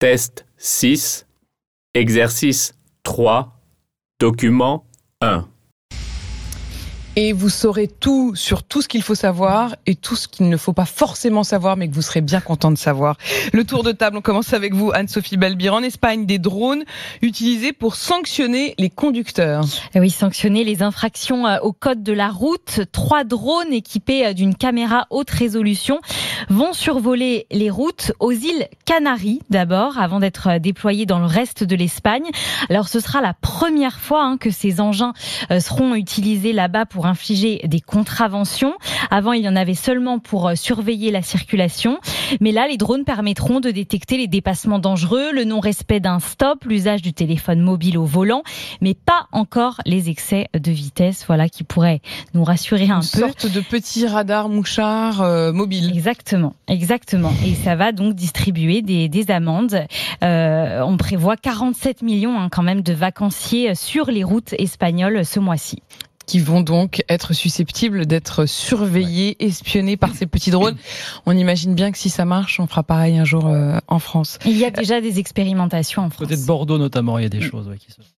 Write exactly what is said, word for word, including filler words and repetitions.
Test six, exercice trois, document un. Et vous saurez tout sur tout ce qu'il faut savoir et tout ce qu'il ne faut pas forcément savoir, mais que vous serez bien content de savoir. Le tour de table, on commence avec vous, Anne-Sophie Balbir. En Espagne, des drones utilisés pour sanctionner les conducteurs. Oui, sanctionner les infractions au code de la route. Trois drones équipés d'une caméra haute résolution vont survoler les routes aux îles Canaries d'abord, avant d'être déployés dans le reste de l'Espagne. Alors, ce sera la première fois hein, que ces engins seront utilisés là-bas pour infliger des contraventions. Avant, il y en avait seulement pour surveiller la circulation. Mais là, les drones permettront de détecter les dépassements dangereux, le non-respect d'un stop, l'usage du téléphone mobile au volant, mais pas encore les excès de vitesse, voilà, qui pourraient nous rassurer un Une peu. Une sorte de petit radar mouchard euh, mobile. Exactement, exactement. Et ça va donc distribuer des, des amendes. Euh, on prévoit quarante-sept millions hein, quand même de vacanciers sur les routes espagnoles ce mois-ci. Qui vont donc être susceptibles d'être surveillés, espionnés par ces petits drones. On imagine bien que si ça marche, on fera pareil un jour euh, en France. Il y a déjà des expérimentations en France. Côté de Bordeaux notamment, il y a des choses ouais, qui se...